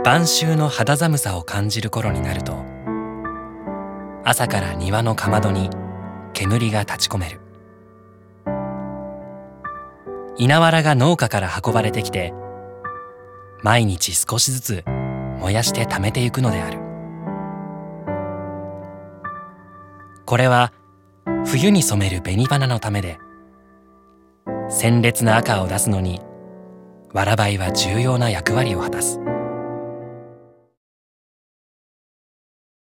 晩秋の肌寒さを感じる頃になると、朝から庭のかまどに煙が立ち込める。稲わらが農家から運ばれてきて、毎日少しずつ燃やして貯めていくのである。これは冬に染める紅花のためで、鮮烈な赤を出すのにわらばいは重要な役割を果たす。